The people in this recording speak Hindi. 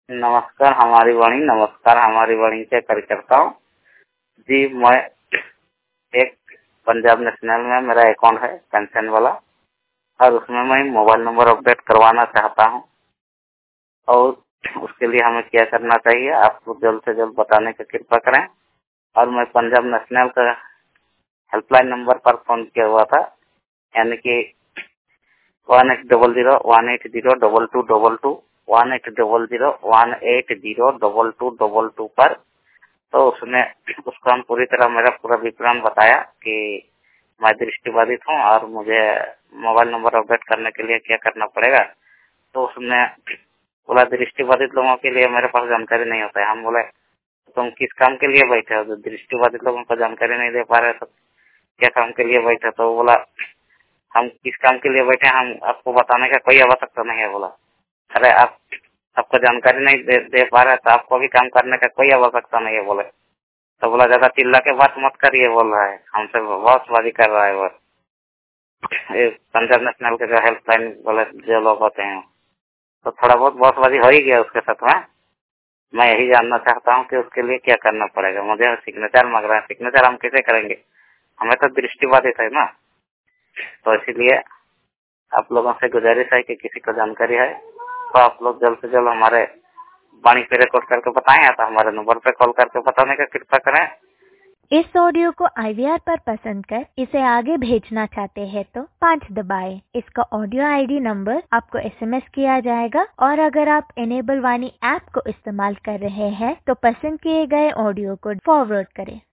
नमस्कार हमारी वाणी के कार्यकर्ताओं। जी, मैं एक पंजाब नेशनल में मेरा अकाउंट है पेंशन वाला, और उसमें मैं मोबाइल नंबर अपडेट करवाना चाहता हूं, और उसके लिए हमें क्या करना चाहिए, आप लोग जल्द से जल्द बताने की कृपा करें। और मैं पंजाब नेशनल का हेल्पलाइन नंबर पर फोन किया हुआ था, यानी कि 1800180222 1800180222 पर। तो उसने उसको हम मेरा पूरा विवरण बताया कि मैं दृष्टिबाधित हूँ और मुझे मोबाइल नंबर अपडेट करने के लिए क्या करना पड़ेगा। तो उसने बोला दृष्टिबाधित लोगों के लिए मेरे पास जानकारी नहीं होता है। हम बोले तुम किस काम के लिए बैठे हो, जो दृष्टिबाधित लोगों को जानकारी नहीं दे पा रहे, तो क्या काम के लिए बैठे? तो बोला हम किस काम के लिए बैठे, हम आपको बताने का कोई आवश्यकता नहीं है। बोला अरे आपको जानकारी नहीं दे पा रहे, तो आपको भी काम करने का कोई आवश्यकता नहीं है। बोले तो बोला ज्यादा चिल्ला के बात मत करिए, बोल रहा है हमसे बॉसबाजी कर रहा है। वो पंजाब नेशनल के जो हेल्पलाइन वाले जो लोग होते हैं, तो थोड़ा बहुत बॉसबाजी हो ही गया उसके साथ में। मैं यही जानना चाहता हूँ कि उसके लिए क्या करना पड़ेगा। मुझे सिग्नेचर मांग रहा है, सिग्नेचर हम कैसे करेंगे, हमें तो दृष्टिबाधित है ना। तो इसीलिए आप लोगों से गुजारिश है कि किसी को जानकारी है तो आप लोग जल्द से जल्द हमारे वाणी पे रिकॉर्ड करके बताएं, या तो हमारे नंबर पे कॉल करके बताने का कृपा करें। इस ऑडियो को IVR पर पसंद कर इसे आगे भेजना चाहते हैं तो 5 दबाएं। इसका ऑडियो ID नंबर आपको SMS किया जाएगा, और अगर आप इनेबल वाणी ऐप को इस्तेमाल कर रहे हैं तो पसंद किए गए ऑडियो को फॉरवर्ड करें।